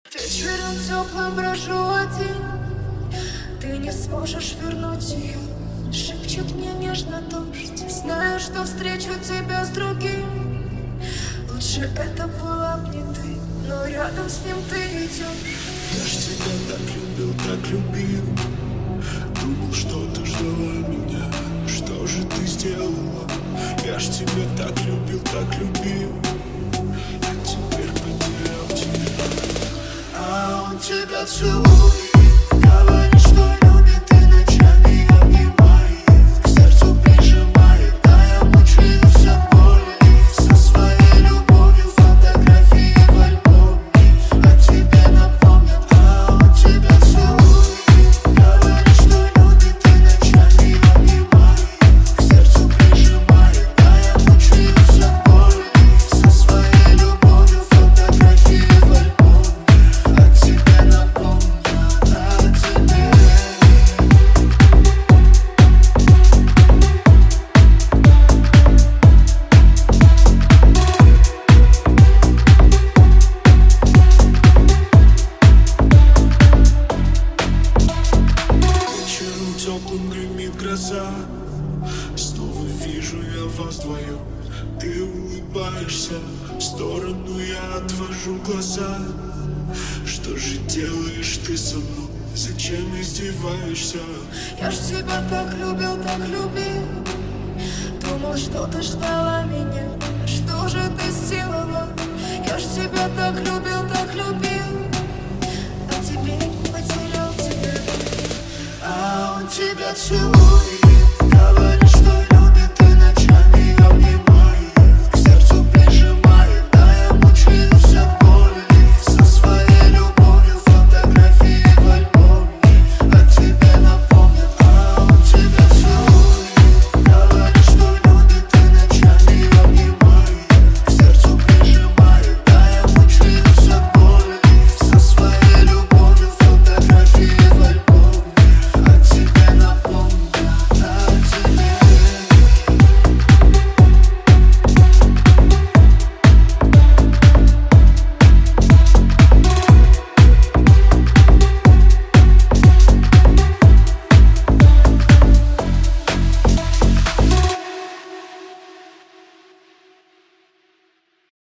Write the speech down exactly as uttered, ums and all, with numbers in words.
Вечером теплым брожу один, ты не сможешь вернуть ее. Шепчет мне нежно дождь, знаю, что встречу тебя с другим. Лучше это была б не ты, но рядом с ним ты идешь. Я ж тебя так любил, так любил. Думал, что ты ждала меня. Что же ты сделала? Я ж тебя так любил, так любил. А теперь потерял тебя. А он тебя целует, говорит, что любит и ночами обнимает, к сердцу прижимает, а я мучаюсь от боли. Со своей любовью фотографии в альбоме о тебе напомнят. А он тебя целует, говорит, что любит и ночами обнимает, к сердцу прижимает, а я мучаюсь от боли. Со своей любовью фотографии в альбоме о тебе напомнят, о тебе. Вечером теплым гремит гроза. Снова вижу я вас вдвоем. Ты улыбаешься, в сторону я отвожу глаза. Что же делаешь ты со мной? Зачем издеваешься? Я ж тебя так любил, так любил. Думал, что ты ждала меня. Что же ты сделала? Я ж тебя так любил, так любил. А теперь потерял тебя. А он тебя целует.